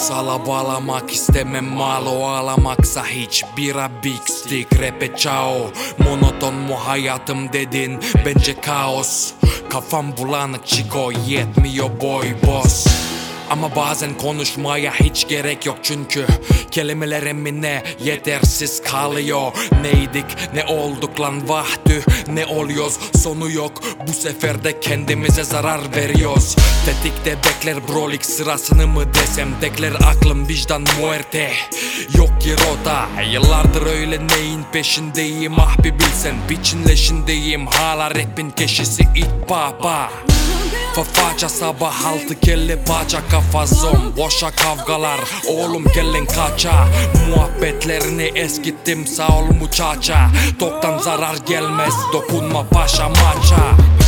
Sala bağlamak istemem malo ağlamaksa hiç bira big stick rap'e ciao. Monoton mu hayatım dedin bence kaos. Kafam bulanık çiko yetmiyor boy boss. Ama bazen konuşmaya hiç gerek yok çünkü kelimelerim ne yetersiz kalıyor. Neydik ne olduk lan vahdü ne oluyoruz sonu yok. Bu sefer de kendimize zarar veriyoruz. Tetikte bekler brolik sırasını mı desem dekler aklım vicdan muerte. Yok ki rota yıllardır öyle neyin peşindeyim ah bir bilsen biçinleşindeyim hala rapin keşisi ilk papa. Fafaca sabah altı kelle paça kafa zom. Boşa kavgalar oğlum kellen kaça. Muhabbetlerini eskittim sağ ol muchacha. Toktan zarar gelmez dokunma paşa maça.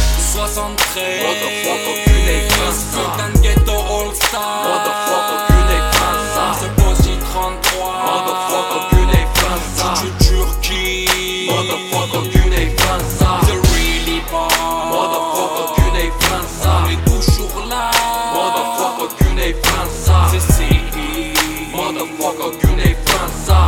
73 Motherfucker Güney Fransa Ghetto All Star Motherfucker Güney Fransa Seposi 33 Motherfucker Güney Fransa Türkiye Motherfucker Güney Fransa The Really Bar Motherfucker Güney Fransa Motherfucker Güney Fransa Motherfucker Güney Fransa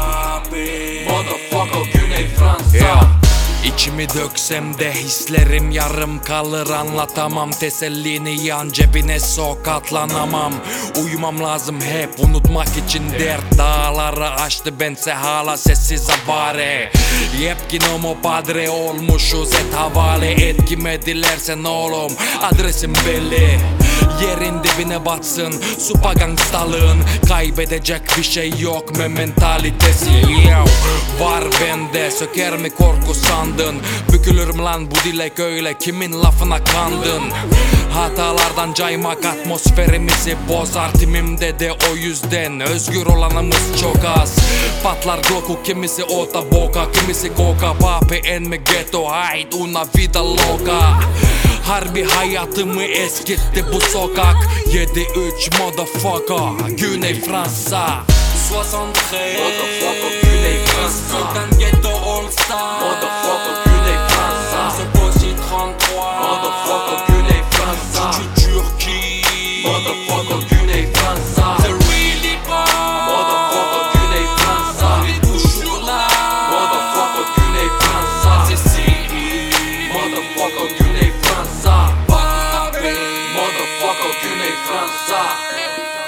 Motherfucker Güney Fransa. İçimi döksem de hislerim yarım kalır anlatamam. Tesellini yan cebine sok atlanamam. Uyumam lazım hep unutmak için dert. Dağları aştı bense hala sessiz avare. Yepkinomo padre olmuşuz et havale. Et kime dilersen oğlum adresim belli. Yerin dibine batsın supa gangstalığın. Kaybedecek bir şey yok mentalitesi. Var bende söker mi korku sandın. Bükülürüm lan bu dilek öyle kimin lafına kandın. Hatalardan caymak atmosferimizi bozar timimde de o yüzden özgür olanımız çok az. Patlar Goku kimisi ota boka kimisi koka. Papi en mi ghetto hayt una vida loca. Harbi hayatımı eskitti bu sokak. 7-3 motherfucker Güney Fransa 73 Motherfucker Güney Fransa Ghetto All Star Motherfucker Güney Fransa Seposi 33 Motherfucker Güney Fransa Türkiye Motherfucker Güney Fransa The Really Bar Motherfucker Güney Fransa Motherfucker Güney Fransa Motherfucker Güney Fransa Motherfucker Güney Fransa.